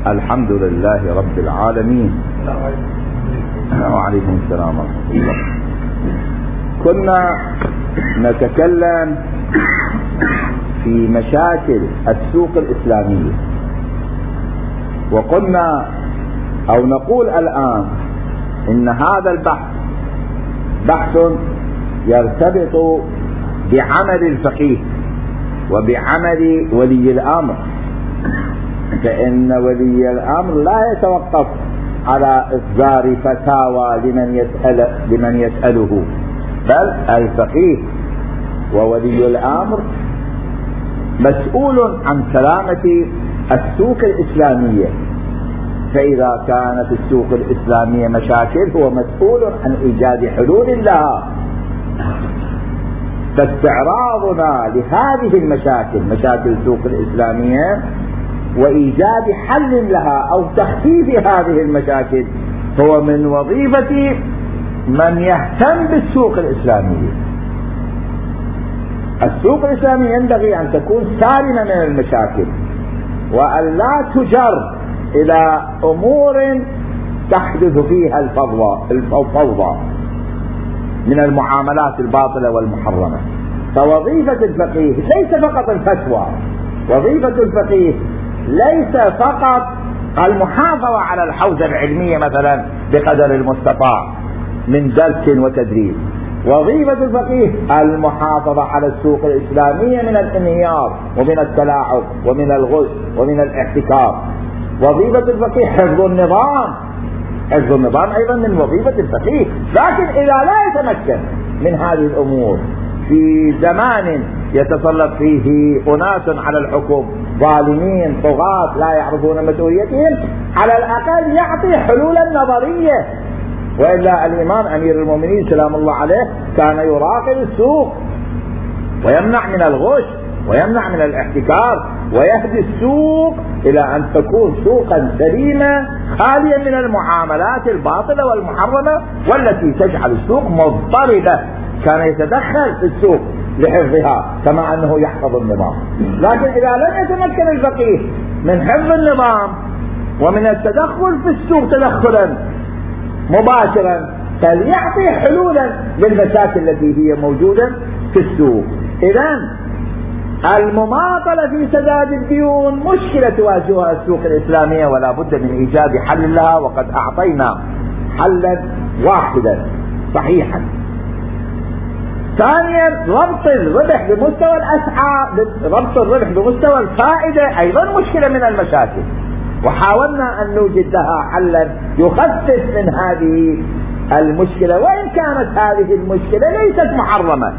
الحمد لله رب العالمين. وعليكم السلام ورحمة الله. كنا نتكلم في مشاكل السوق الإسلامية، وقلنا أو نقول الآن إن هذا البحث بحث يرتبط بعمل الفقيه وبعمل ولي الأمر، فإن ولي الأمر لا يتوقف على إصدار فتاوى لمن يسأله، بل الفقيه وولي الأمر مسؤول عن سلامة السوق الإسلامية. فإذا كانت السوق الإسلامية مشاكل هو مسؤول عن إيجاد حلول لها. فاستعراضنا لهذه المشاكل، مشاكل السوق الإسلامية، وإيجاد حل لها أو تخفيف هذه المشاكل هو من وظيفة من يهتم بالسوق الإسلامية. السوق الإسلامية ينبغي أن تكون سالمة من المشاكل، وأن لا تجر إلى أمور تحدث فيها الفوضى من المعاملات الباطلة والمحرمة. فوظيفة الفقيه ليس فقط الفتوى، وظيفة الفقيه ليس فقط المحافظة على الحوزة العلمية مثلا بقدر المستطاع من درس وتدريب. وظيفة الفقيه المحافظة على السوق الإسلامية من الانهيار ومن التلاعب ومن الغش ومن الاحتكار. وظيفة الفقيه حفظ النظام، حفظ النظام أيضا من وظيفة الفقيه. لكن إذا لا يتمكن من هذه الأمور في زمان يتسلط فيه أناس على الحكم ظالمين طغاة لا يعرفون مسؤوليتهم، على الأقل يعطي حلولا نظرية. وإلا الإمام أمير المؤمنين سلام الله عليه كان يراقب السوق ويمنع من الغش ويمنع من الاحتكار، ويهدي السوق إلى أن تكون سوقا سليمة خاليا من المعاملات الباطلة والمحرمة والتي تجعل السوق مضطربة. كان يتدخل في السوق لحفظها كما أنه يحفظ النظام. لكن إذا لم يتمكن الفقيه من حفظ النظام ومن التدخل في السوق تدخلا مباشرا، فليعطي حلولا للمشاكل التي هي موجودة في السوق. إذن المماطلة في سداد الديون مشكلة تواجهها السوق الإسلامية، ولا بد من إيجاد حل لها، وقد أعطينا حلا واحدا صحيحا. ثانيا، ربط الربح بمستوى الأسعار، ربط الربح بمستوى الفائدة أيضا مشكلة من المشاكل، وحاولنا أن نوجد لها حلا يخفف من هذه المشكلة. وإن كانت هذه المشكلة ليست محرمة،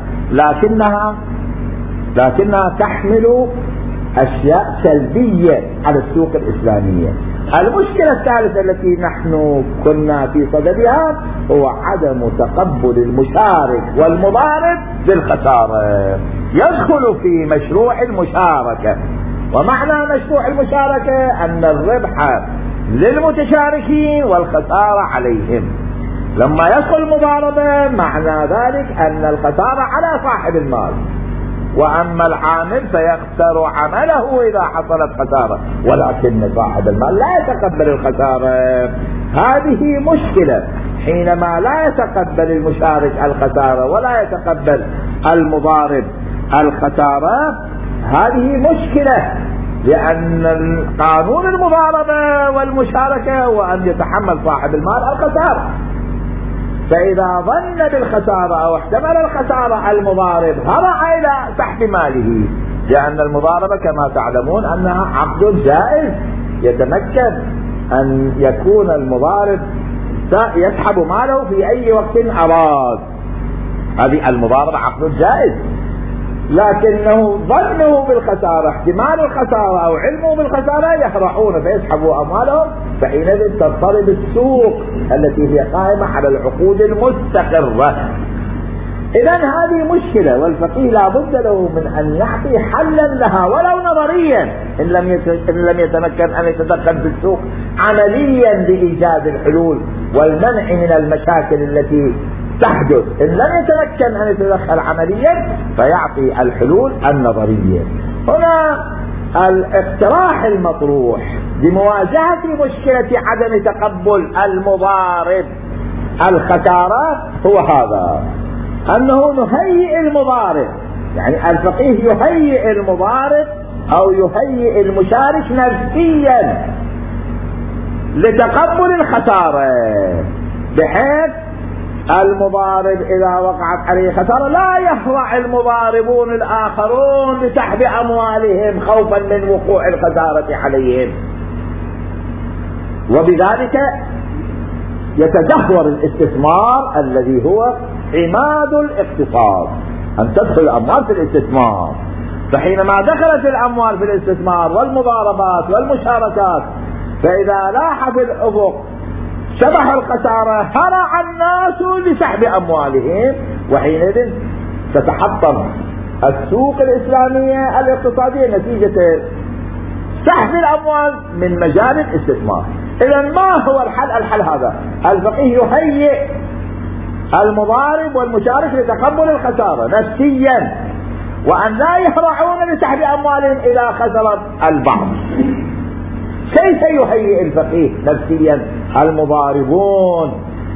لكنها تحمل أشياء سلبية على السوق الإسلامية. المشكلة الثالثة التي نحن كنا في صددها هو عدم تقبل المشارك والمضارب بالخسارة. يدخل في مشروع المشاركة، ومعنى مشروع المشاركة أن الربح للمتشاركين والخسارة عليهم. لما يدخل المضاربة معنى ذلك أن الخسارة على صاحب المال، وأما العامل فيخسر عمله إذا حصلت خسارة، ولكن صاحب المال لا يتقبل الخسارة. هذه مشكلة حينما لا يتقبل المشارك الخسارة ولا يتقبل المضارب الخسارة. هذه مشكلة، لأن قانون المضاربة والمشاركة هو أن يتحمل صاحب المال الخسارة. فإذا ظن بالخسارة أو احتمل الخسارة المضارب هرع إلى سحب ماله، لأن المضاربة كما تعلمون أنها عقد جائز، يتمكن أن يكون المضارب يسحب ماله في أي وقت أراد. هذه المضاربة عقد جائز، لكنه ظنه بالخسارة، احتمال الخسارة أو علمه بالخسارة، يهرعون فيسحبوا أموالهم، فحينئذ تضطرب السوق التي هي قائمة على العقود المستقرة. إذن هذه مشكلة، والفقيه لا بد له من أن يعطي حلا لها ولو نظريا، إن لم يتمكن أن يتدخل في السوق عمليا لإيجاد الحلول والمنع من المشاكل التي تحدث. إن لم يتمكن أن يتدخل عمليا فيعطي الحلول النظرية. هنا الاقتراح المطروح لمواجهة مشكلة عدم تقبل المضارب الخسارة هو هذا، أنه نهيئ المضارب، يعني الفقيه يهيئ المضارب أو يهيئ المشارك نفسيا لتقبل الخسارة، بحيث المضارب إذا وقعت عليه خسارة لا يهرع المضاربون الآخرون لسحب أموالهم خوفا من وقوع الخسارة عليهم، وبذلك يتدهور الاستثمار الذي هو عماد الاقتصاد، أن تدخل الأموال في الاستثمار. فحينما دخلت الأموال في الاستثمار والمضاربات والمشاركات، فإذا لاح في الأفق شبح الخسارة هرع الناس لسحب أموالهم، وحينئذ تتحطم السوق الإسلامية الاقتصادية نتيجة سحب الأموال من مجال الاستثمار. إذا ما هو الحل؟ الحل هذا، الفقيه يهيئ المضارب والمشارك لتقبل الخسارة نفسيا، وأن لا يهرعون لسحب أموالهم إذا خسرت البعض. كيف يهيئ الفقيه نفسيا المضاربون؟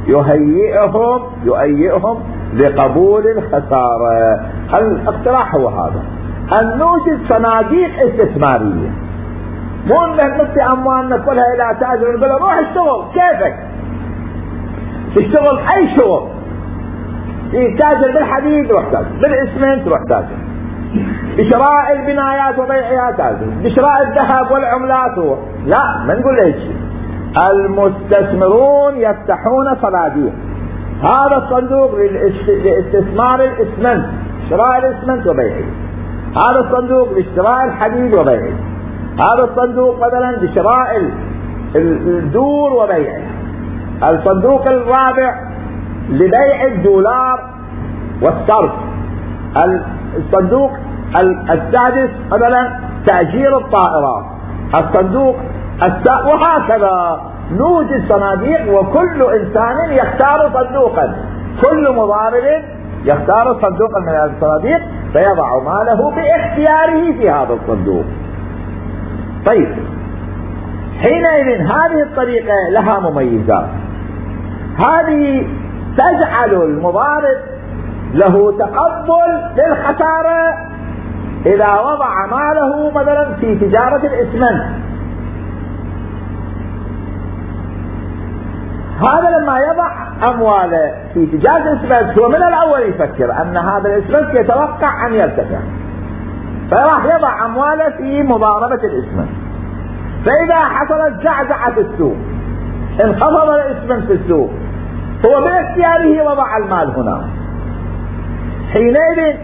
يهيئهم لقبول الخسارة. الاقتراح هو هذا، أن نوجد صناديق استثمارية، مو انك نفتي اموالنا كلها الى تاجر نقول له روح اشتغل كيفك، تشتغل اي شغل، تاجر بالحديد روح تاجر، بالاسمنت روح تاجر، بشراء البنايات وبيعها تاجر، بشراء الذهب والعملات روح. لا، ما نقول له شيء. المستثمرون يفتحون صناديق، هذا الصندوق لاستثمار الاسمنت، شراء الاسمنت وبيعه، هذا الصندوق لاشتراء الحديد وبيعه، هذا الصندوق مثلا لشراء الدور وبيعه، الصندوق الرابع لبيع الدولار والصرف، الصندوق السادس مثلا تأجير الطائرات، الصندوق وهكذا. نوجد صناديق وكل إنسان يختار صندوقا، كل مضارب يختار صندوقا من الصناديق فيضع ماله باختياره في هذا الصندوق. طيب، حينئذ هذه الطريقة لها مميزات، هذه تجعل المضارب له تقبل للخسارة إذا وضع ماله مثلا في تجارة الإسمنت. هذا لما يضع أمواله في تجارة الإسمنت هو من الأول يفكر أن هذا الإسمنت يتوقع أن يرتفع، فراح يضع أمواله في مضاربة الإسمنت. فإذا حصلت زعزعة في السوق، انخفض الإسمنت في السوق، هو باختياره وضع المال هنا، حينئذ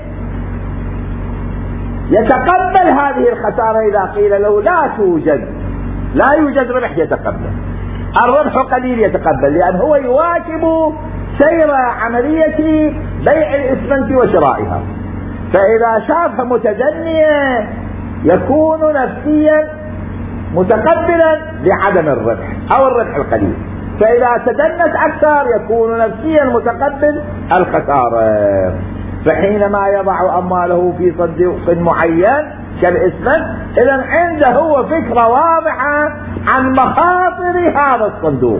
يتقبل هذه الخسارة. إذا قيل له لا يوجد ربح يتقبل، الربح قليل يتقبل، لأن هو يواكب سير عملية بيع الإسمنت وشرائها. فإذا شافها متدنية يكون نفسيا متقبلا لعدم الربح أو الربح القليل، فإذا تدنت أكثر يكون نفسيا متقبل الخسارة. فحينما يضع أمواله في صندوق معين كالإسمنت، إذن عنده هو فكرة واضحة عن مخاطر هذا الصندوق،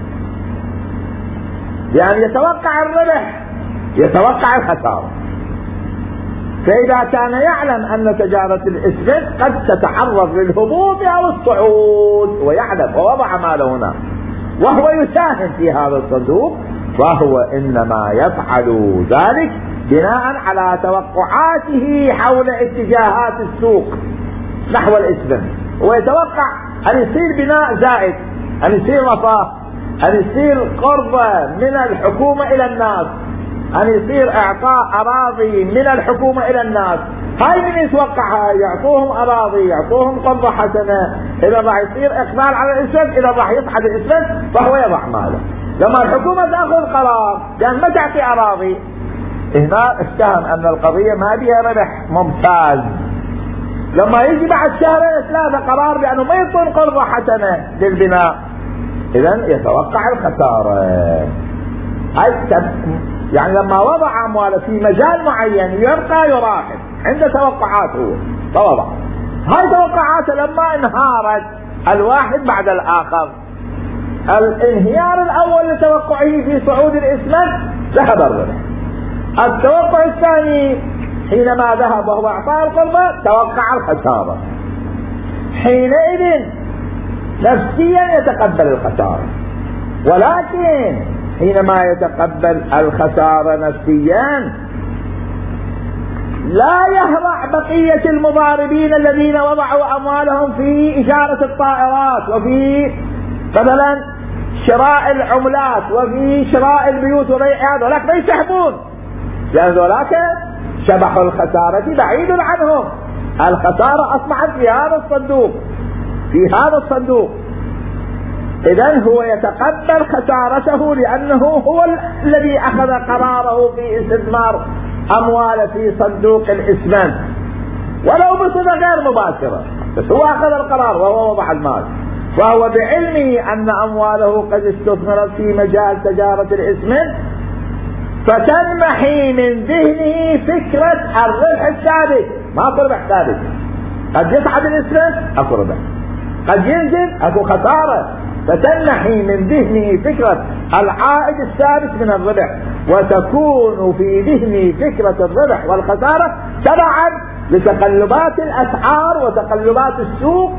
يعني يتوقع الربح يتوقع الخسارة. فإذا كان يعلم أن تجارة الإسمنت قد تتعرض للهبوط أو الصعود ويعلم ووضع ماله هنا وهو يساهم في هذا الصندوق، فهو إنما يفعل ذلك بناء على توقعاته حول اتجاهات السوق نحو الإسلام. ويتوقع أن يصير بناء زائد، أن يصير رفاه، أن يصير قرض من الحكومة إلى الناس، أن يصير إعطاء أراضي من الحكومة إلى الناس. هاي من يتوقعها؟ يعطوهم أراضي، يعطوهم قرضة حسنة، إذا راح يصير إقبال على الإسلام، إذا راح يصعد الإسلام فهو يضع ماله. لما الحكومة تأخذ قرار لأن ما تعطي أراضي، هنا افتهم أن القضية ما بها ربح ممتاز. لما يجي بعد شهرين ثلاثة قرار بأنه ما يعطون قرضة حسنة للبناء، إذن يتوقع الخسارة. يعني لما وضع أمواله في مجال معين يبقى يراقب، عنده توقعات هو فوضع. هاي توقعاته لما انهارت الواحد بعد الآخر. الانهيار الأول لتوقعه في صعود الإسمنت ذهب الربح. التوقع الثاني حينما ذهب وهو إعطاء القربة توقع الخسارة، حينئذ نفسيا يتقبل الخسارة، ولكن حينما يتقبل الخسارة نفسيا لا يهرع بقية المضاربين الذين وضعوا أموالهم في إشارة الطائرات وفي مثلا شراء العملات وفي شراء البيوت وبيعها، ولكن ما يسحبون، لأن ذولاك شبح الخسارة بعيد عنهم. الخسارة أصبحت في هذا الصندوق، في هذا الصندوق. إذن هو يتقبل خسارته لأنه هو الذي أخذ قراره في استثمار أمواله في صندوق الإسمنت، ولو بصفة غير مباشرة، بس هو أخذ القرار وهو وضع المال، فهو بعلمه أن أمواله قد استثمرت في مجال تجارة الإسمنت، فتنمحي من ذهنه فكرة الربح الثابت. ما أكو ربح ثابت، قد يصعد الإسمنت أكو ربح، قد ينزل أكو خسارة، فتنمحي من ذهنه فكرة العائد الثابت من الربح، وتكون في ذهنه فكرة الربح والخسارة تبعا لتقلبات الأسعار وتقلبات السوق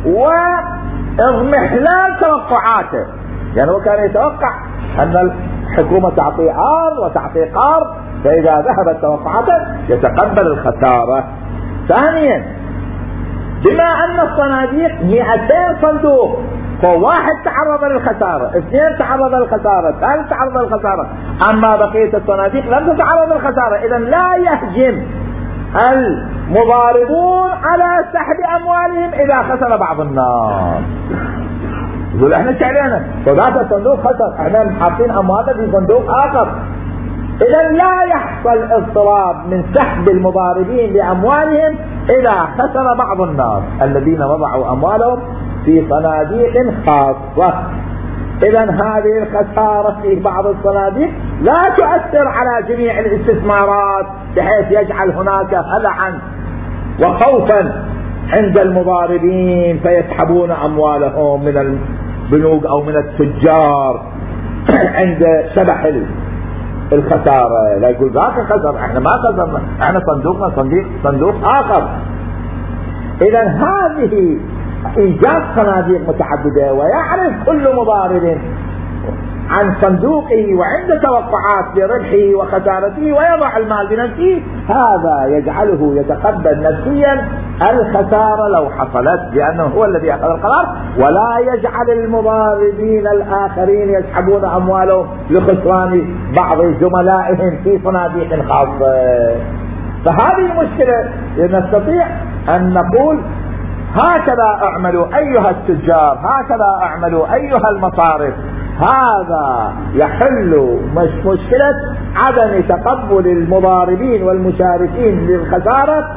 واضمحلال توقعاته. يعني هو كان يتوقع أن الحكومة تعطي عار وتعطي قار، فإذا ذهبت توقعاته يتقبل الخسارة. ثانيا، بما أن الصناديق 200 صندوق، فواحد تعرض للخسارة، 2 تعرض للخسارة، 3 تعرض للخسارة، أما بقية الصناديق لم تتعرض للخسارة. إذن لا يهجم المضاربون على سحب أموالهم إذا خسر بعض الناس. يقول احنا شعرنا فذات الصندوق خسر، احنا حاطين أموالنا في صندوق آخر. إذن لا يحصل اضطراب من سحب المضاربين لأموالهم إذا خسر بعض الناس الذين وضعوا أموالهم في صناديق خاصة. إذن هذه الخسارة في بعض الصناديق لا تؤثر على جميع الاستثمارات بحيث يجعل هناك هلعا وخوفا عند المضاربين فيسحبون أموالهم من البنوك أو من التجار عند شبح الخسارة. لا يقول ذاك خسر، احنا ما خسرنا، احنا صندوقنا صندوق آخر. إذن هذه إيجاد صناديق متعددة، ويعرف كل مضارب عن صندوقه وعند توقعات لربحه وخسارته ويضع المال بنفسه، هذا يجعله يتقبل نفسيا الخسارة لو حصلت، لأنه هو الذي أخذ القرار، ولا يجعل المضاربين الآخرين يسحبون أموالهم لخسران بعض زملائهم في صناديق خاصة. فهذه المشكلة نستطيع أن نقول هكذا اعملوا أيها التجار، هكذا اعملوا أيها المصارف. هذا يحل مشكلة عدم تقبل المضاربين والمشاركين للخسارة،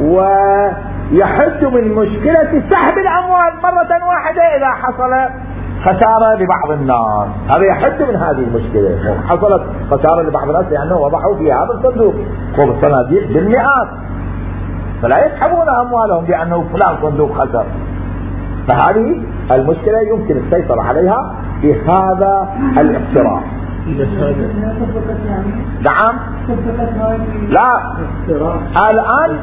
ويحد من مشكلة سحب الأموال مرة واحدة إذا حصل خسارة لبعض الناس. هذا يحد من هذه المشكلة. حصلت خسارة لبعض الناس لأنه وضعوا في هذا الصندوق وبالصناديق بالمئات، فلا يسحبون أموالهم لأنه فلان صندوق خسر. فهذه المشكلة يمكن السيطرة عليها بهذا الاقتراح. نعم، لا، الآن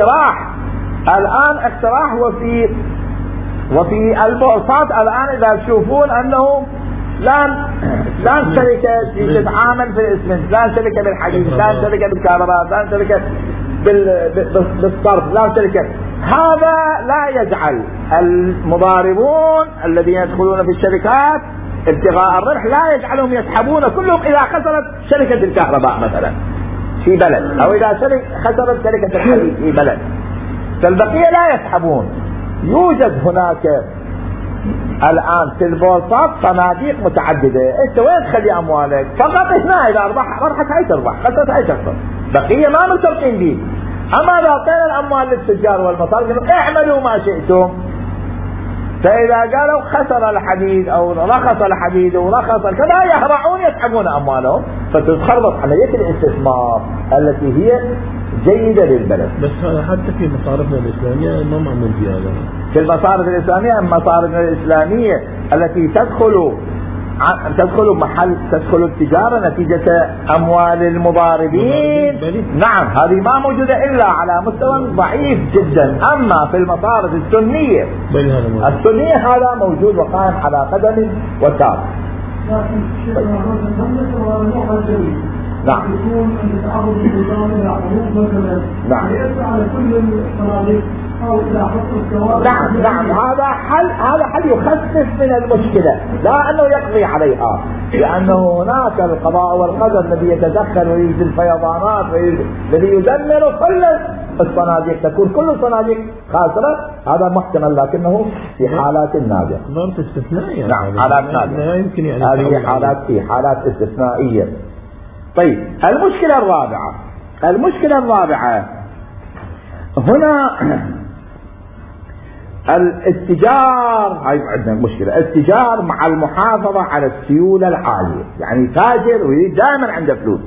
اقتراح وفي البورصات الآن إذا تشوفون أنه لا شركة تتعامل في الإسمنت، لا شركة بالحديد، لا شركة بالكهرباء، لا شركة بالصرف، لا شركة. هذا لا يجعل المضاربون الذين يدخلون في الشركات ابتغاء الربح لا يجعلهم يسحبون كلهم إذا خسرت شركة الكهرباء مثلا في بلد، أو إذا خسرت شركة الحديد في بلد، فالبقية لا يسحبون. يوجد هناك الآن في البورصات صناديق متعددة، انت وين تخلي أموالك؟ فقط هنا إذا ربحت هاي تربح، خسرت هاي تخسر، بقية ما مرتبطين به. أما إذا أعطينا الأموال للتجار والمصارف اعملوا ما شئتم، فإذا قالوا خسر الحديد أو رخص الحديد ورخص كذا يهرعون يسحبون أموالهم، فتتخربط عملية الاستثمار التي هي جيدة للبلد. بس هذا حتى في مصارفنا الإسلامية ما معمول فيها هذا. في المصارف الإسلامية، المصارف الإسلامية التي تدخل التجارة نتيجة أموال المضاربين، نعم هذه ما موجودة إلا على مستوى ضعيف جدا. أما في المصارف السنية هذا موجود وقائم على قدم وساق. نعم نعم هذا حل يخفف من المشكلة، لا أنه يقضي عليها، لأنه هناك القضاء والقدر الذي يتدخل ويجي الفيضانات الذي يدمر كل الصناديق، تكون كل الصناديق خاسرة. هذا محتمل لكنه في حالات نادرة. ظرف استثنائية. نعم حالات نادرة، يمكن يعني هذه حالات استثنائية. طيب المشكلة الرابعة هنا الاتجار. هاي عندنا مشكلة، الاتجار مع المحافظة على السيولة العالية. يعني تاجر ويريد دائما عنده فلوس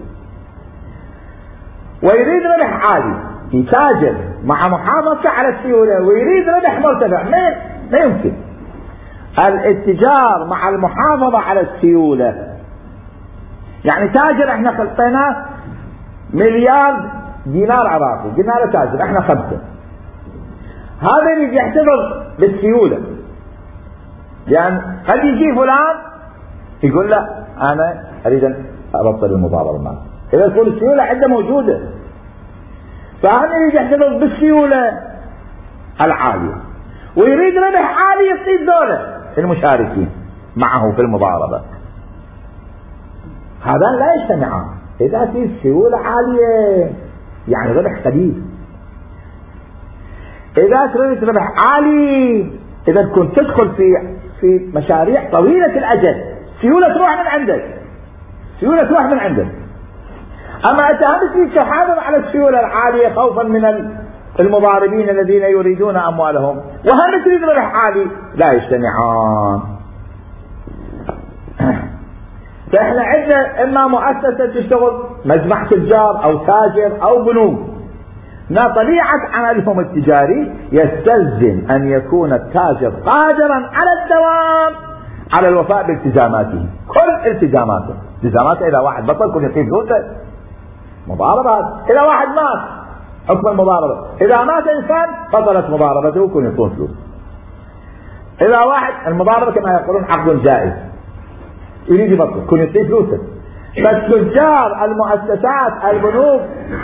ويريد ربح عالي، يتاجر مع محافظة على السيولة ويريد ربح مرتفع، ما يمكن. الاتجار مع المحافظة على السيولة، يعني تاجر احنا خلطيناه مليار دينار عراقي، قلنا له تاجر احنا 5، هذا يريد يحتفظ بالسيولة، لأن قد يجي فلان يقول له أنا أريد أن أبطل المضاربة معه، إذا تكون السيولة عنده موجودة، فهذا يريد يحتفظ بالسيولة العالية ويريد ربح عالي يصير دولة المشاركين معه في المضاربة. هذا لا يجتمعان. إذا في سيولة عالية يعني ربح قليل، إذا تريد ربح عالي إذا كنت تدخل في مشاريع طويلة الأجل، سيولة تروح من عندك، أما أنت هم تحافظ على السيولة العالية خوفا من المضاربين الذين يريدون أموالهم، وهم تريد ربح عالي، لا يجتمعان. فإحنا عندنا إما مؤسسة تشتغل مجمع تجار أو تاجر أو بنوك، طبيعة عملهم التجاري يستلزم أن يكون التاجر قادرا على الدوام على الوفاء بالتزاماته، كل التزاماته إذا واحد بطل كل يعطيه فلوسه، مضاربات. إذا واحد مات حكم المضاربة، إذا مات إنسان بطلت مضاربته كل يعطون فلوس. إذا واحد المضاربة كما يقولون عقد جائز، يريد يبطل كل يعطيه فلوسه. فالتجار المؤسسات البنوك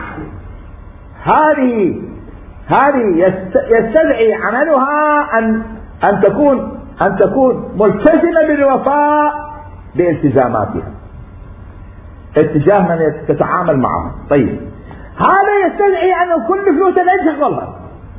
هذه يستدعي عملها أن تكون ملتزمة بالوفاء بالتزاماتها اتجاه من تتعامل معه. طيب هذا يستدعي أن كل فلوسه لا يشغلها،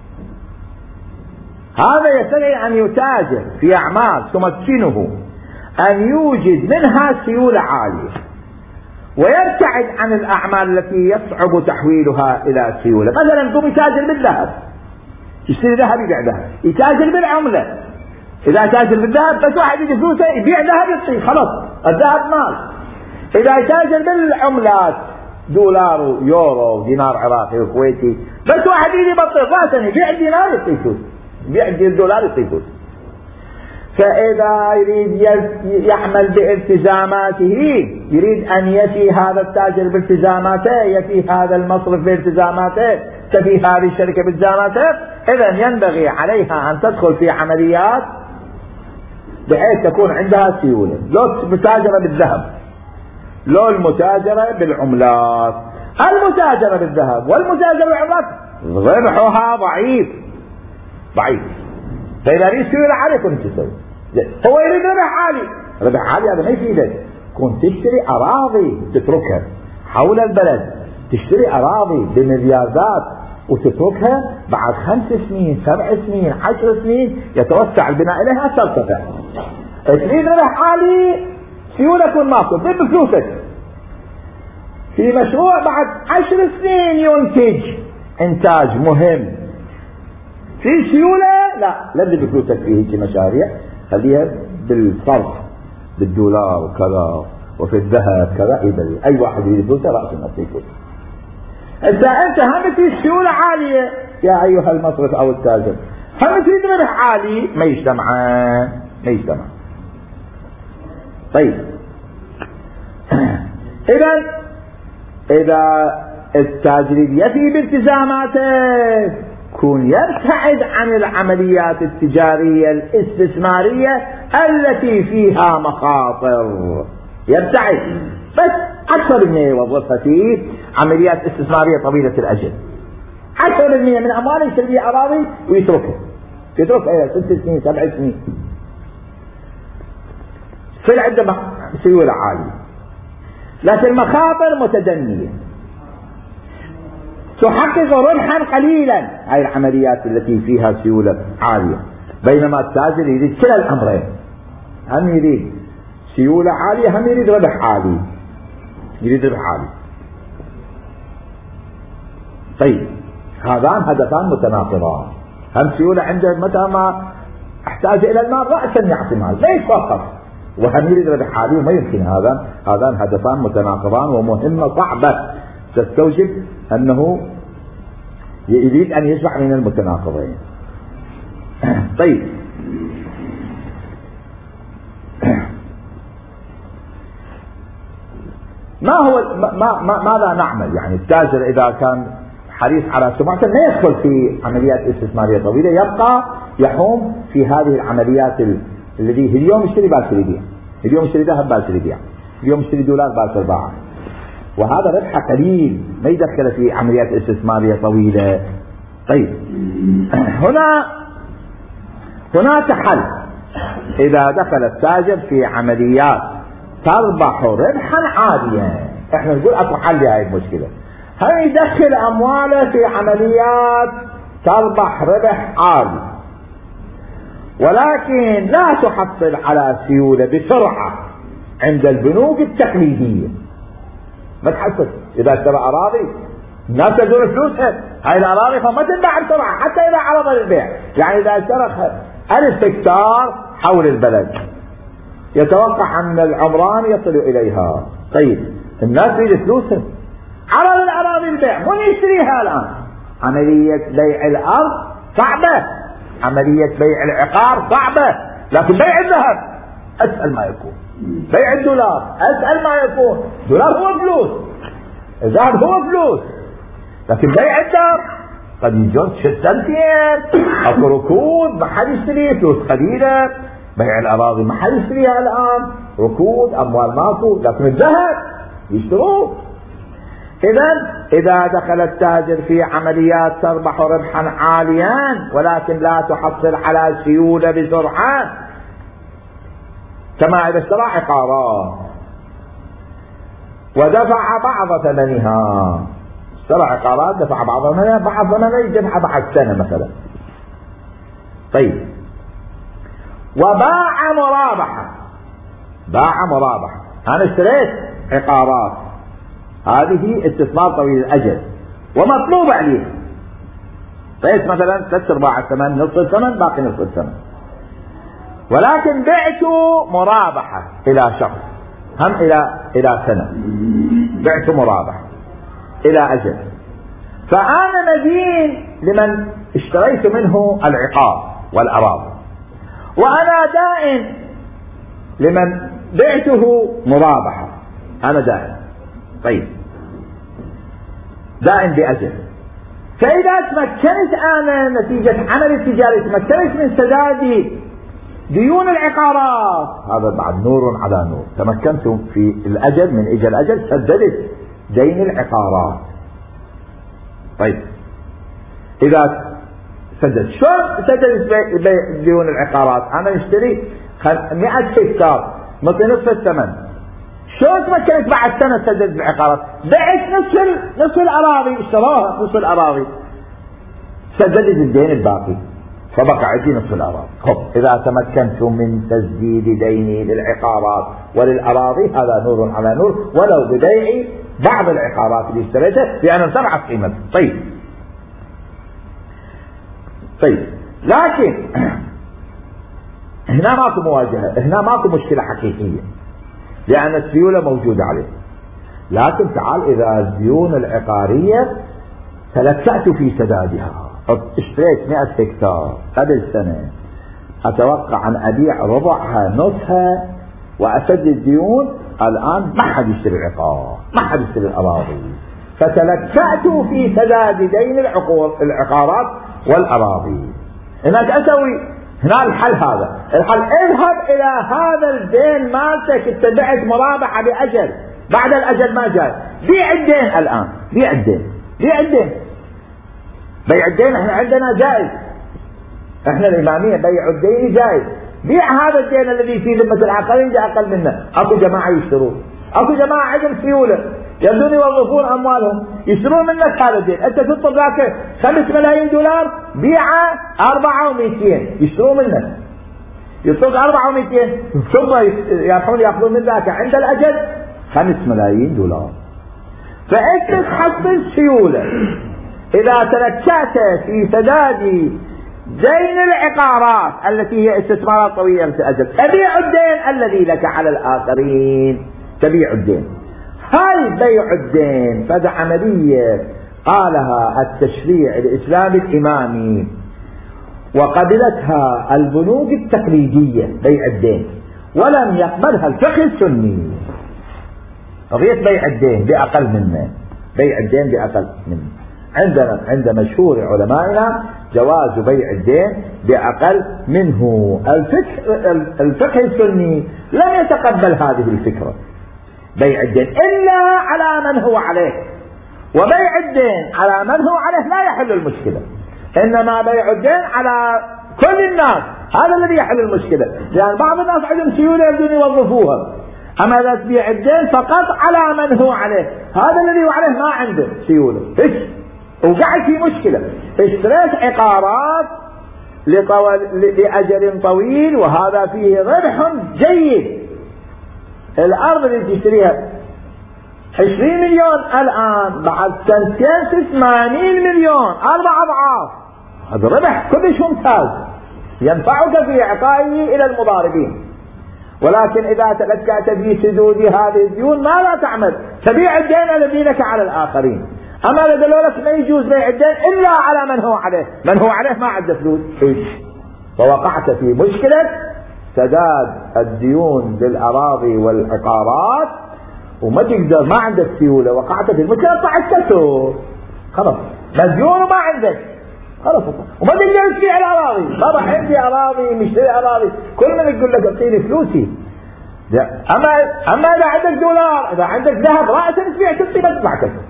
هذا يستدعي أن يتاجر في أعمال تمكنه أن يوجد منها سيولة عالية ويبتعد عن الأعمال التي يصعب تحويلها إلى سيولة. مثلا يقوم يتاجر بالذهب، يشتري ذهب يبيع ذهب، يتاجر بالعملة، إذا تاجر بالذهب بس واحد يجي فلوسه يبيع ذهب يعطيه خلاص الذهب مال. إذا يتاجر بالعملات دولار ويورو ودينار عراقي وكويتي، بس واحد يجي يبطل راسا يبيع الدينار يعطيه فلوس، يبيع الدولار يعطيه فلوس. فإذا يريد يعمل بالتزاماته، يريد أن يفي هذا التاجر بالتزاماته، يفي هذا المصرف بالتزاماته، تفي هذه الشركة بالتزاماته، إذن ينبغي عليها أن تدخل في عمليات بحيث تكون عندها سيولة، لو المتاجرة بالذهب، لو المتاجرة بالعملات. المتاجرة بالذهب والمتاجرة بالعملات ربحها ضعيف، فإذا يريد سيولة عالية كنت تسوي، هو يريد ربح عالي هذا ما يفيدك. كنت تشتري أراضي تتركها حول البلد، تشتري أراضي بمليارات وتتركها بعد 5 سنين 7 سنين 10 سنين يتوسع البناء إليها ترتفع. تريد ربح عالي سيولة كن ماكو بفلوسك في مشروع بعد 10 سنين ينتج إنتاج مهم، في سيولة لا تدري فلوسك في هيك مشاريع، خليها بالصرف بالدولار وكذا وفي الذهب كذا يبدي أي واحد يريد فلوسه رأس النصيب فلوسه. إذا أنت هم في سيولة عالية يا أيها المصرف أو التاجر، هم تريد ربح عالي، ما يجتمعان. طيب إذا التاجر يفي بالتزاماته كون يبتعد عن العمليات التجارية الاستثمارية التي فيها مخاطر، يبتعد، بس أكثر من يوظفها في عمليات استثمارية طويلة الأجل. 10% من أمواله يشتري أراضي ويتركها إلى 6 سنين 7 سنين، في عنده سيولة عالية، لكن مخاطر متدنية تحقق ربحا قليلا، هاي العمليات التي فيها سيولة عالية. بينما التاجر يريد كلا الأمرين، هم يريد سيولة عالية هم يريد ربح عالي، طيب هذان هدفان متناقضان، هم سيولة عنده متى ما احتاج إلى المال رأسا يعطي مال لا يتوقف، وهم يريد ربح عالي، وما يمكن هذان هدفان متناقضان ومهمة صعبة تستوجب أنه يريد أن يجمع من المتناقضين. طيب ماذا نعمل؟ يعني التاجر إذا كان حريص على سمعته لا يدخل في عمليات استثمارية طويلة، يبقى يحوم في هذه العمليات الذي اليوم يشتري باكر يبيع، اليوم يشتري ذهب باكر يبيع، اليوم يشتري دولار باكر باع، وهذا ربحه قليل، ما يدخل في عمليات استثمارية طويلة. طيب هناك حل، إذا دخل التاجر في عمليات تربح ربحا عاليا، احنا نقول اكو حل لهذه المشكلة، هل يدخل أمواله في عمليات تربح ربح عالي ولكن لا تحصل على سيولة بسرعة عند البنوك التقليدية، ما تحصل. إذا اشترى أراضي الناس تدور فلوسها، هاي الأراضي فما تنباع بسرعة حتى إذا عرض البيع. يعني إذا اشترى 1000 هكتار حول البلد يتوقع أن العمران يصل إليها، طيب الناس تريد فلوسها، عرض الأراضي البيع، من يشتريها الآن؟ عملية بيع الأرض صعبة، عملية بيع العقار صعبة، لكن بيع الذهب أسهل ما يكون، بيع الدولار أسهل ما يكون، الدولار هو فلوس، الذهب هو فلوس، لكن بيع الذهب قد يجوز 6 سنتين، أكو ركود ما حد يشتري، فلوس قليلة. بيع الأراضي ما حد يشتريها الآن، ركود، أموال ماكو، لكن الذهب يشتروه. إذا دخل التاجر في عمليات تربح ربحا عاليا ولكن لا تحصل على سيولة بسرعة، كما إذا اشترى عقارات ودفع بعض ثمنها، اشترى عقارات دفع بعض ثمنها، بعض ثمنها يدفع بعد سنة مثلا. طيب وباع مرابحة، أنا اشتريت عقارات، هذه استثمار طويل الأجل ومطلوب عليه، طيب مثلا 3/4 الثمن، نصف الثمن، باقي نصف الثمن، ولكن بعت مرابحة إلى شخص، هم إلى سنة، بعت مرابحة إلى أجل، فأنا مدين لمن اشتريت منه العقار والأراضي، وأنا دائن لمن بعته مرابحة، أنا دائن، طيب دائن بأجل. فإذا تمكنت أنا نتيجة عمل التجاري تمكنت من سداد ديون العقارات، هذا بعد نور على نور، تمكنت في الأجل من إجل أجل سددت دين العقارات. طيب إذا سددت، شلون سددت ديون العقارات؟ أنا نشتري 100 هكتار مثل نصف الثمن، شلون تمكنت بعد سنة سددت العقارات؟ بعت نصف الأراضي، اشتراها نصف الأراضي، سددت الدين الباقي، فبقى عندي نصف الأراضي. إذا تمكنت من تسديد ديني للعقارات وللأراضي هذا نور على نور، ولو ببيع بعض العقارات اللي اشتريتها لأن ارتفعت قيمتها. طيب طيب، لكن هنا ماكو مواجهة، هنا ماكو مشكلة حقيقية لأن السيولة موجودة عليه. لكن تعال إذا الديون العقارية تلكأت في سدادها، اشتريت 100 هكتار قبل سنة، أتوقع أن أبيع ربعها نصها وأسدد ديون، الآن ما حد يشتري العقار، ما حد يشتري الأراضي، فتلكأت في سداد دين العقارات والأراضي. هناك أسوي هنا الحل، هذا الحل، اذهب إلى هذا الدين مالتك، اتبعت مرابحة بأجل، بعد الأجل ما جاي، بيع الدين الآن، بيع الدين، بيع الدين، بيع الدين احنا عندنا جائز، احنا الإمامية بيع الدين جائز، بيع هذا الدين الذي في ذمة العقارين بأقل منه. اكو جماعة يشترون، اكو جماعة عندهم سيولة يبدون يوظفون أموالهم يشترون منك هذا الدين، انت تطلب ذاك 5 ملايين دولار، بيعه 4,200 يشترون منك، يطلق 4,200 ثم يأخذون من ذاك عند الأجل 5 ملايين دولار. فأنت تحصل سيولة إذا تلكأت في سداد دين العقارات التي هي استثمارات طويلة الأجل، تبيع الدين الذي لك على الآخرين، تبيع الدين. هاي بيع الدين فد عملية قالها التشريع الإسلامي الإمامي وقبلتها البنوك التقليدية، بيع الدين، ولم يقبلها الفقه السني. قضية بيع الدين بأقل منه، بيع الدين بأقل منه، عند مشهور علمائنا جواز بيع الدين بأقل منه. الفقه السني لم يتقبل هذه الفكرة، بيع الدين إلا على من هو عليه، وبيع الدين على من هو عليه لا يحل المشكلة، إنما بيع الدين على كل الناس هذا الذي يحل المشكلة، لأن بعض الناس عندهم سيولة يبدون يوظفوها، أما إذا تبيع الدين فقط على من هو عليه، هذا الذي هو عليه ما عنده سيولة، وقاعد في مشكلة. اشتريت عقارات لأجل طويل وهذا فيه ربح جيد، الأرض اللي تشتريها 20 مليون، الآن بعد سنتين 80 مليون، 4 أضعاف، هذا ربح كلش ممتاز ينفعك في إعطائه إلى المضاربين. ولكن إذا تلكأت في سدود هذه الديون ما لا تعمل، تبيع الدين الذي لك على الآخرين. أما إذا قالوا لك ما يجوز بيع الدين إلا على من هو عليه، من هو عليه ما عنده فلوس، فوقعت في مشكلة سداد الديون للأراضي والعقارات، وما تقدر، ما عندك سيولة، وقعت في المشكلة، طلعت كسور، خلاص مديون وما عندك، خلاص وما تقدر تبيع الأراضي. بابا عندي أراضي، مشتري أراضي، كل من يقول لك اعطيني فلوسي. أما إذا عندك دولار، إذا عندك ذهب رأسا تبيع تبقى تطلع كسر.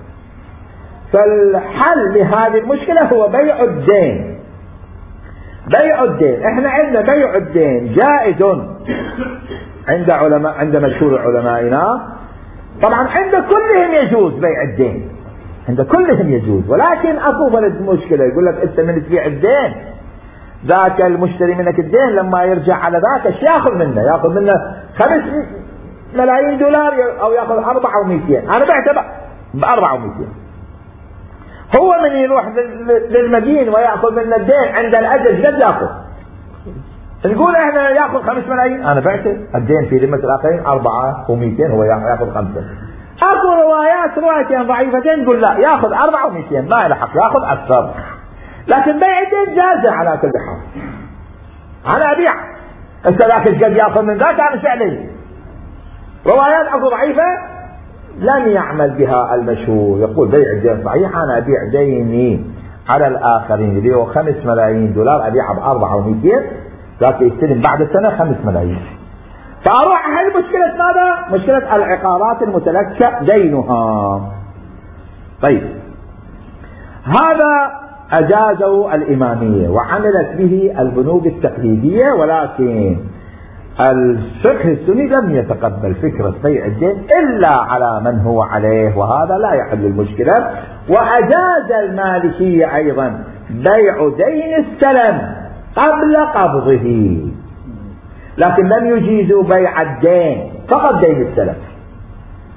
فالحل لهذه المشكلة هو بيع الدين. بيع الدين، احنا عندنا بيع الدين جائز عند علماء، عند مشهور علمائنا، طبعا عند كلهم يجوز بيع الدين، عند كلهم يجوز، ولكن اكو بلد مشكلة، يقول لك انت من تبيع الدين ذاك المشتري منك الدين لما يرجع على ذاك ايش ياخذ منه؟ ياخذ منه 5 ملايين دولار او ياخذ 4,200، انا بعته ب4,200. هو من يروح للمدين ويأخذ من الدين عند الأجل قد يأخذ؟ نقول احنا يأخذ 5 ملايين، أنا بعته الدين في ذمة الآخرين 4,200، هو يأخذ 5. أكو روايتين ضعيفتين تقول لا يأخذ 4,200 ما له حق، يأخذ أكثر، لكن بيع الدين جازة على كل حال. أنا أبيع أنت ذاك قد يأخذ من ذاك، أنا شعلي. روايات أكو ضعيفة لم يعمل بها المشهور، يقول بيع الدين صحيح، أنا أبيع ديني على الآخرين اللي هو 5 ملايين دولار أبيعها ب4,200، ذاك يستلم بعد السنة 5 ملايين. فأروح أحل مشكلة ماذا؟ مشكلة العقارات المتلكأ دينها. طيب، هذا أجازه الإمامية وعملت به البنوك التقليدية، ولكن الفقه السني لم يتقبل فكرة بيع الدين إلا على من هو عليه، وهذا لا يحل المشكلة. وأجاز المالكية أيضا بيع دين السلم قبل قبضه، لكن لم يجيزوا بيع الدين، فقط دين السلم.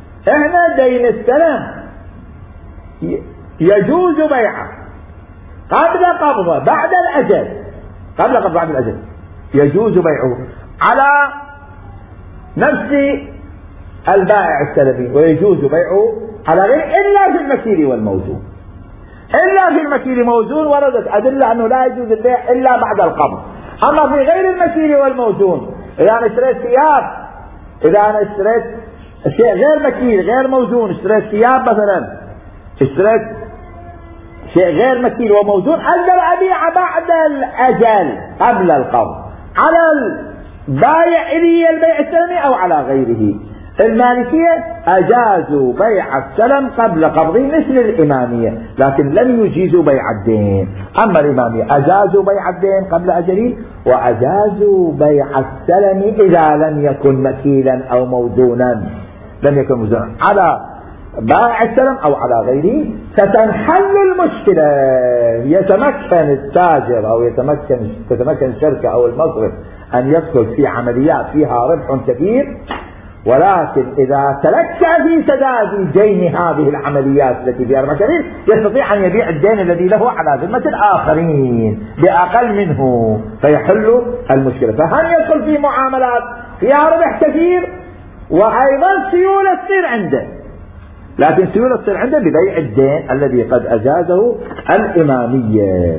احنا دين السلم يجوز بيعه قبل قبضه بعد الأجل، قبل قبضه بعد الأجل يجوز بيعه على نفس البائع السلبي، ويجوز بيعه على غير إلا في المكيل والموزون. إلا في المكيل والموزون وردت أدلة أنه لا يجوز البيع إلا بعد القبض. أما في غير المكيل والموزون، إذا أنا اشتريت ثياب، إذا أنا اشتريت شيء غير مكيل غير موزون، اشتريت ثياب مثلا، اشتريت شيء غير مكيل وموزون، أقدر أبيع بعد الأجل قبل القبض على البائع إلي البيع السلمي أو على غيره. المالكية أجازوا بيع السلم قبل قبضه مثل الإمامية، لكن لم يجيزوا بيع الدين. أما الإمامية أجازوا بيع الدين قبل أجله، وأجازوا بيع السلم إذا لم يكن مكيلا أو موزونا، لم يكن موزونا على بائع السلم أو على غيره. ستنحل المشكلة، يتمكن التاجر أو تتمكن الشركة أو المصرف أن يدخل في عمليات فيها ربح كبير، ولكن إذا تلكأ في سداد دين هذه العمليات التي فيها ربح كبير، يستطيع أن يبيع الدين الذي له على ذمة الآخرين بأقل منه، فيحل المشكلة. فهل يدخل في معاملات فيها ربح كثير وأيضا سيولة تصير عنده، لكن سيولة تصير عنده ببيع الدين الذي قد أجازه الإمامية.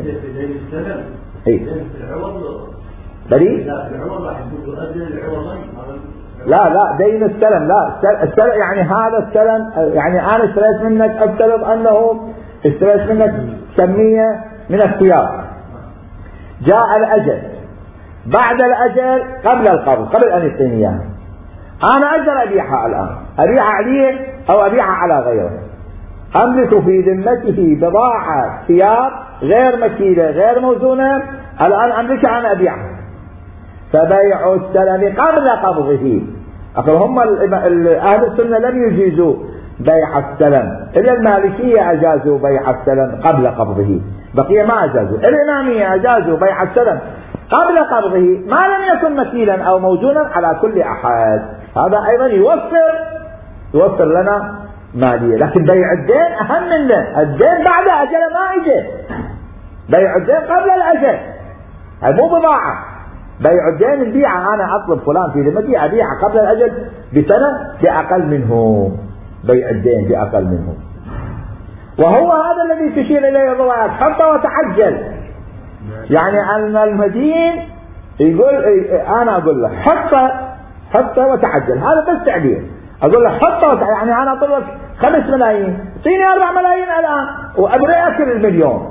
لا دين السلم، لا السلم يعني هذا السلم، يعني أنا اشتريت منك، أفترض أنه اشتريت منك كمية من الثياب، جاء الأجل بعد الأجل قبل القبض، قبل أن يعطيني إياها، أنا أقدر أبيعها الآن، أبيعها عليه أو أبيعها على غيره، أملك في ذمته بضاعة ثياب غير مكيلة غير موزونة، الآن أملكها أنا أبيعها. فبيع السلم قبل قبضه، هم أهل السنة لم يجيزوا بيع السلم، إلا المالكية أجازوا بيع السلم قبل قبضه، بقية ما أجازوا. الإمامية أجازوا بيع السلم قبل قبضه ما لم يكن مكيلا أو موزونا على كل أحد. هذا أيضا يوفر لنا مالية. لكن بيع الدين أهم منه، الدين بعد أجل ما يجي، بيع الدين قبل الأجل، هذا مو بضاعة. بيع الدين البيعة، أنا أطلب فلان في ذمتي أبيعه قبل الأجل بسنة بأقل منه، بيع الدين بأقل منه. وهو هذا الذي تشير إليه الروايات، حتى وتعجل، يعني أن المدين يقول أنا أقول له حتى وتعجل، هذا بس تعبير، أقول له حتى وتعجل، يعني أنا أطلب 5 ملايين، اعطيني 4 ملايين الآن وأبغى أكل المليون.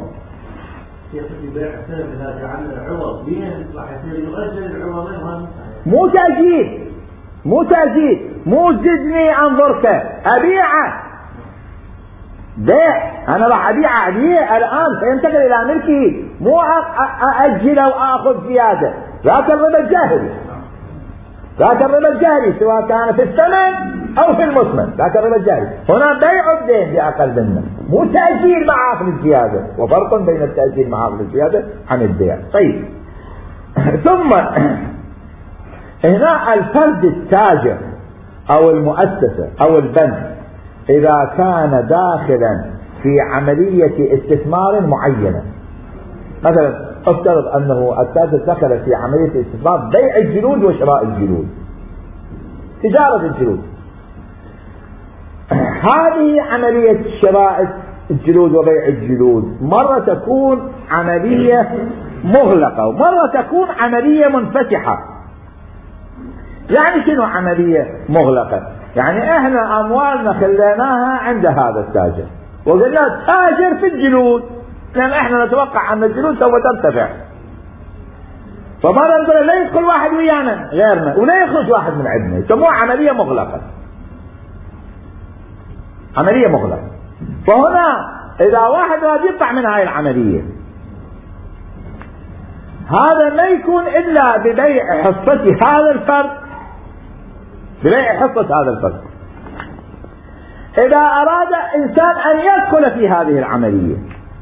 مو تأجيل، مو زدني أنظرك، أبيعه بيع، أنا راح أبيعه عليه الآن فينتقل إلى ملكه، مو أأجل أو أخذ زيادة. ذاك الربا الجاهلي سواء كان في الثمن أو في المثمن، ذاك الربا الجاهلي. هنا بيع الدين بأقل منه، مو تأجيل مع أخذ الزيادة، وفرق بين التأجيل مع أخذ الزيادة عن البيع. طيب، ثم هنا الفرد التاجر أو المؤسسة أو البنك إذا كان داخلا في عملية استثمار معينة، مثلا افترض أنه التاجر دخل في عملية استثمار بيع الجلود وشراء الجلود، تجارة الجلود، هذه عملية شراء الجلود وبيع الجلود مرة تكون عملية مغلقة ومرة تكون عملية منفتحة. يعني شنو عملية مغلقة؟ يعني احنا اموالنا خليناها عند هذا التاجر وقلنا تاجر في الجلود، لان احنا نتوقع ان الجلود سوف ترتفع، فمرة نقول لا يدخل واحد ويانا غيرنا ولا يخرج واحد من عندنا، يسموها عملية مغلقة، عملية مغلقة. فهنا اذا واحد راح يطلع من هاي العملية، هذا ما يكون الا ببيع حصة هذا الفرد، ببيع حصة هذا الفرد. اذا اراد انسان ان يدخل في هذه العملية،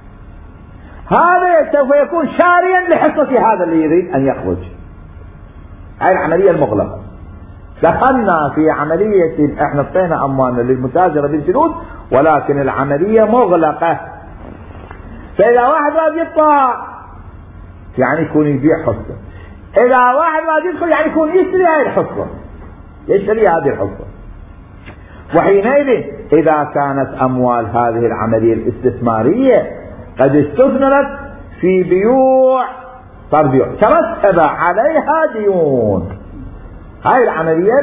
هذا سوف يكون شاريا لحصة هذا اللي يريد ان يخرج. هاي العملية المغلقة، دخلنا في عملية احنا اعطينا اموالنا للمتاجرة بالجلود ولكن العملية مغلقة. فإذا واحد راد يطلع يعني يكون يبيع حصة، إذا واحد راد يدخل يعني يكون يشتري هذه الحصة، يشتري هذه الحصة. وحينئذ إذا كانت أموال هذه العملية الاستثمارية قد استثمرت في بيوع ترتب عليها ديون، هاي العملية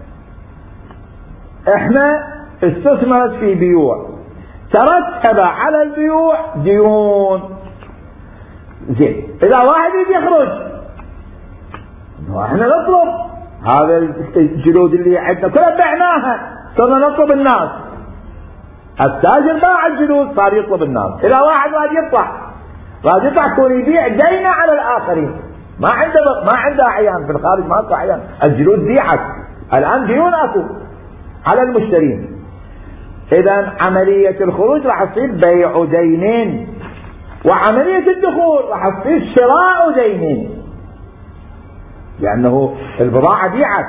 احنا استثمرت في بيوع ترتب على البيوع ديون. زين، إذا واحد يجي يخرج احنا نطلب هذا الجلود اللي عندنا كلها بعناها، صرنا نطلب الناس، التاجر باع الجلود صار يطلب الناس. إذا واحد راد يطلع يكون يبيع دينه على الآخرين، ما عنده أعيان في الخارج، ما أكو أعيان، الجلود بيعت، الآن ديون أكو على المشترين. إذا عملية الخروج راح تصير بيع دينين، وعملية الدخول راح تصير شراء دينين، لأنه البضاعة بيعت.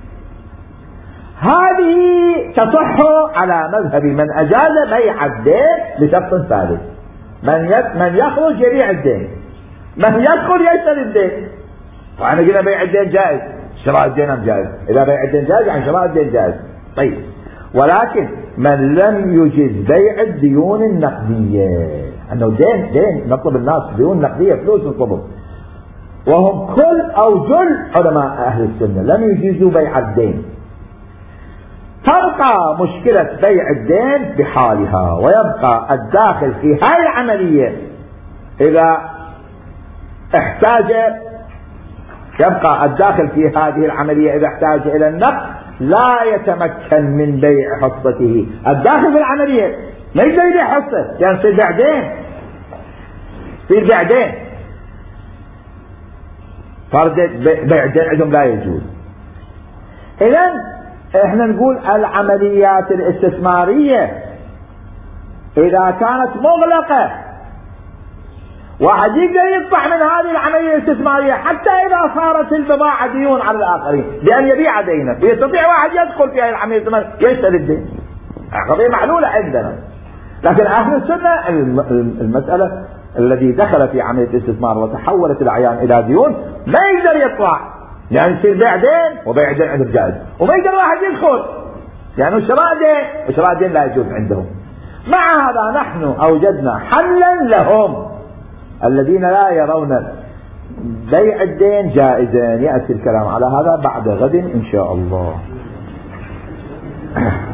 هذه تصح على مذهب من أجاز بيع الدين لشخص ثالث، من يخرج يبيع الدين، من يدخل يشتري الدين. وأنا قلنا بيع الدين جائز، شراء الدين جائز. إذا بيع الدين جائز يعني شراء الدين جائز. طيب، ولكن من لم يجز بيع الديون النقدية، أنه دين نطلب الناس ديون نقدية، فلوس نطلبهم، وهم كل أو جل علماء أهل السنة لم يجيزوا بيع الدين، تبقى مشكلة بيع الدين بحالها، ويبقى الداخل في هاي العملية إذا احتاج، يبقى الداخل في هذه العملية إذا احتاج إلى النقد لا يتمكن من بيع حصته. الداخل في العملية ما يقدر يبيع حصة، يعني يصير بعدين فرد بيع الدين عندهم لا يجوز. إذن احنا نقول العمليات الاستثمارية إذا كانت مغلقة، واحد يقدر يطلع من هذه العملية الاستثمارية حتى إذا صارت البضاعة ديون على الآخرين بأن يبيع دينه، يستطيع واحد يدخل في هذه العملية الاستثمارية يشتري الدين، قضية معلولة عندنا. لكن أهل السنة المسألة الذي دخل في عملية الاستثمار وتحولت الأعيان إلى ديون ما يقدر يطلع، يعني يصير بيع دين وبيع دين عندهم جائز، وما يقدر واحد يدخل يعني شراء دين وشراء دين لا يجوز عندهم. مع هذا نحن أوجدنا حلا لهم الذين لا يرون بيع الدين جائزا. يأتي الكلام على هذا بعد غد إن شاء الله.